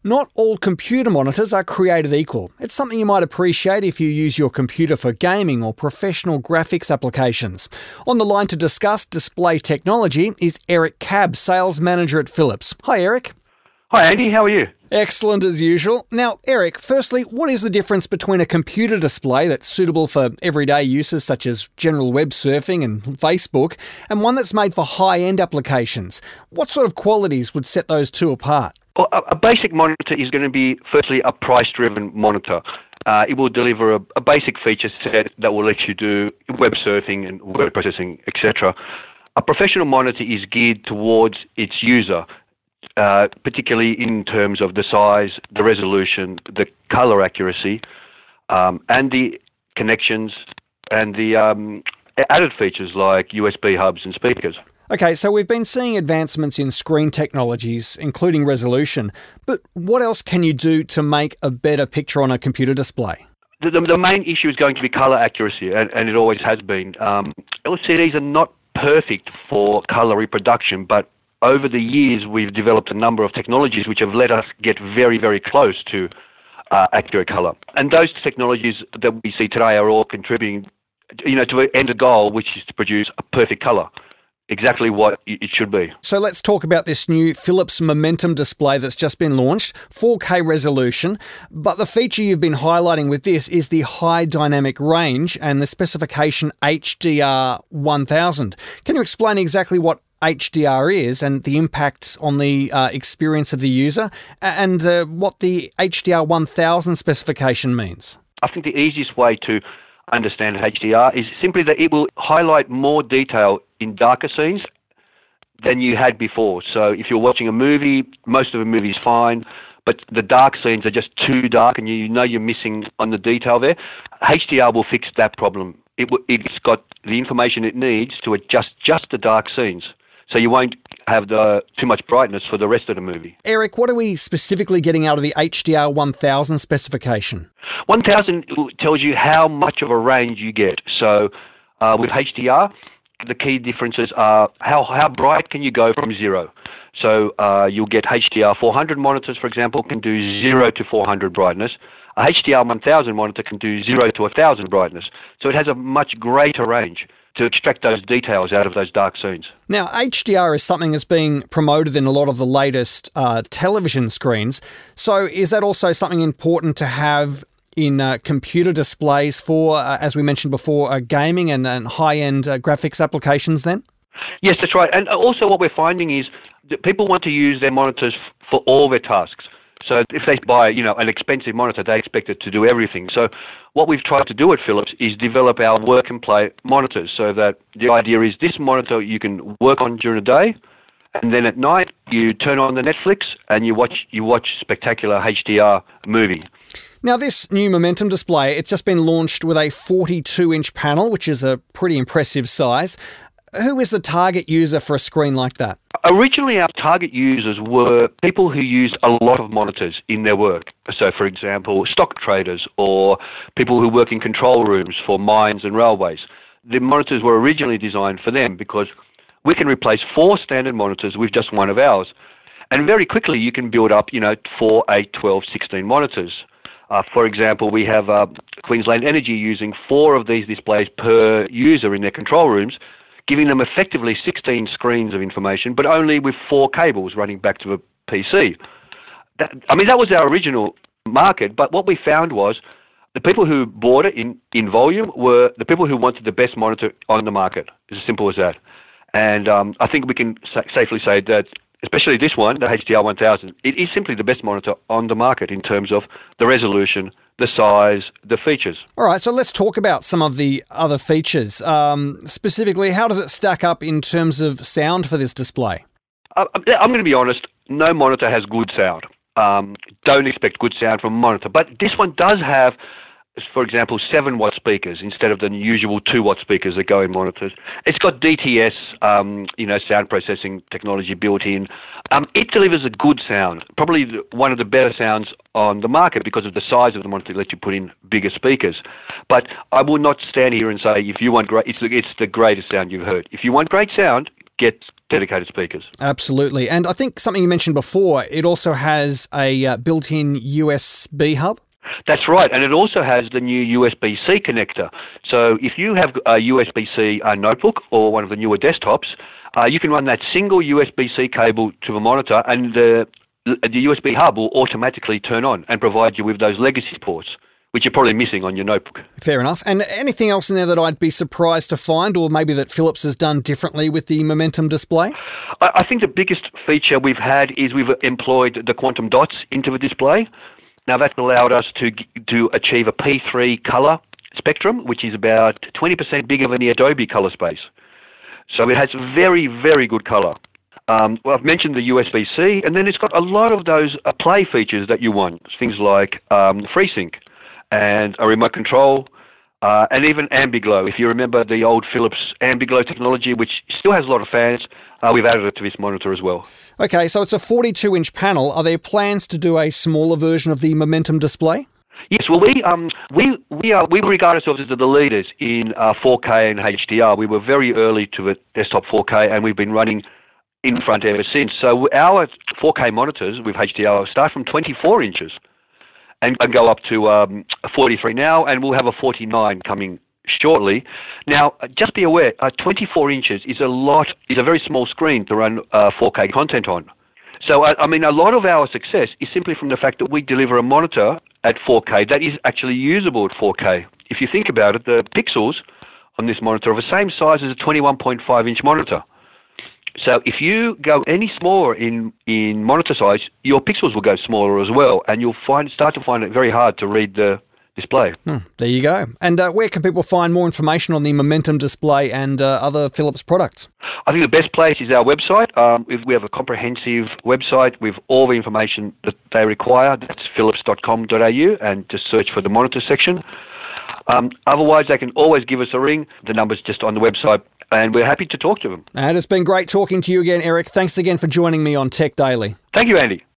Not all computer monitors are created equal. It's something you might appreciate if you use your computer for gaming or professional graphics applications. On the line to discuss display technology is Eric Cabb, Sales Manager at Philips. Hi, Eric. Hi, Andy. How are you? Excellent as usual. Now, Eric, firstly, what is the difference between a computer display that's suitable for everyday uses such as general web surfing and Facebook and one that's made for high-end applications? What sort of qualities would set those two apart? Well, a basic monitor is going to be, firstly, a price-driven monitor. It will deliver a basic feature set that will let you do web surfing and word processing, etc. A professional monitor is geared towards its user, particularly in terms of the size, the resolution, the color accuracy, and the connections and the added features like USB hubs and speakers. Okay, so we've been seeing advancements in screen technologies, including resolution, but what else can you do to make a better picture on a computer display? The main issue is going to be color accuracy, and it always has been. LCDs are not perfect for color reproduction, but over the years we've developed a number of technologies which have let us get very, very close to accurate color. And those technologies that we see today are all contributing, to end a goal, which is to produce a perfect color. Exactly what it should be. So let's talk about this new Philips Momentum display that's just been launched, 4K resolution, but the feature you've been highlighting with this is the high dynamic range and the specification HDR 1000. Can you explain exactly what HDR is and the impacts on the experience of the user and what the HDR 1000 specification means? I think the easiest way to understand HDR is simply that it will highlight more detail in darker scenes than you had before. So if you're watching a movie, most of the movie is fine, but the dark scenes are just too dark and you know you're missing on the detail there. HDR will fix that problem. It's got the information it needs to adjust just the dark scenes, so you won't have too much brightness for the rest of the movie. Eric, what are we specifically getting out of the HDR 1000 specification? 1000 tells you how much of a range you get. So with HDR, the key differences are how bright can you go from zero. So you'll get HDR 400 monitors, for example, can do 0 to 400 brightness. A HDR 1000 monitor can do 0 to 1000 brightness. So it has a much greater range to extract those details out of those dark scenes. Now, HDR is something that's being promoted in a lot of the latest television screens. So is that also something important to have in computer displays for, as we mentioned before, gaming and high-end graphics applications then? Yes, that's right. And also what we're finding is that people want to use their monitors for all their tasks. So if they buy, an expensive monitor, they expect it to do everything. So what we've tried to do at Philips is develop our work and play monitors so that the idea is this monitor you can work on during the day, and then at night you turn on the Netflix and you watch spectacular HDR movie. Now, this new Momentum display, it's just been launched with a 42-inch panel, which is a pretty impressive size. Who is the target user for a screen like that? Originally, our target users were people who used a lot of monitors in their work. So, for example, stock traders or people who work in control rooms for mines and railways. The monitors were originally designed for them because we can replace 4 standard monitors with just one of ours. And very quickly, you can build up, 4, 8, 12, 16 monitors. For example, we have Queensland Energy using 4 of these displays per user in their control rooms, giving them effectively 16 screens of information, but only with 4 cables running back to a PC. That was our original market, but what we found was the people who bought it in volume were the people who wanted the best monitor on the market. It's as simple as that. And I think we can safely say that, especially this one, the HDR 1000, it is simply the best monitor on the market in terms of the resolution, the size, the features. All right, so let's talk about some of the other features. Specifically, how does it stack up in terms of sound for this display? I'm going to be honest, no monitor has good sound. Don't expect good sound from a monitor. But this one does have, for example, 7-watt speakers instead of the usual 2-watt speakers that go in monitors. It's got DTS, sound processing technology built in. It delivers a good sound, probably one of the better sounds on the market because of the size of the monitor. It lets you put in bigger speakers. But I will not stand here and say if you want great, it's the greatest sound you've heard. If you want great sound, get dedicated speakers. Absolutely. And I think something you mentioned before, it also has a built-in USB hub. That's right, and it also has the new USB-C connector. So if you have a USB-C notebook or one of the newer desktops, you can run that single USB-C cable to the monitor, and the USB hub will automatically turn on and provide you with those legacy ports, which you're probably missing on your notebook. Fair enough. And anything else in there that I'd be surprised to find, or maybe that Philips has done differently with the Momentum display? I think the biggest feature we've had is we've employed the quantum dots into the display. Now, that's allowed us to achieve a P3 colour spectrum, which is about 20% bigger than the Adobe colour space. So it has very, very good colour. Well, I've mentioned the USB-C, and then it's got a lot of those play features that you want, things like FreeSync and a remote control, and even Ambiglow. If you remember the old Philips Ambiglow technology, which still has a lot of fans, we've added it to this monitor as well. Okay, so it's a 42-inch panel. Are there plans to do a smaller version of the Momentum display? Yes, well, we regard ourselves as the leaders in 4K and HDR. We were very early to the desktop 4K, and we've been running in front ever since. So our 4K monitors with HDR start from 24 inches and go up to 43 now, and we'll have a 49 coming shortly. Now, just be aware, 24 inches is a very small screen to run 4K content on. So, I mean, a lot of our success is simply from the fact that we deliver a monitor at 4K that is actually usable at 4K. If you think about it, the pixels on this monitor are the same size as a 21.5-inch monitor. So if you go any smaller in monitor size, your pixels will go smaller as well, and you'll start to find it very hard to read the display. There you go. And where can people find more information on the Momentum display and other Philips products? I think the best place is our website. We have a comprehensive website with all the information that they require. That's philips.com.au, and just search for the monitor section. Otherwise, they can always give us a ring. The number's just on the website, and we're happy to talk to them. And it's been great talking to you again, Eric. Thanks again for joining me on Tech Daily. Thank you, Andy.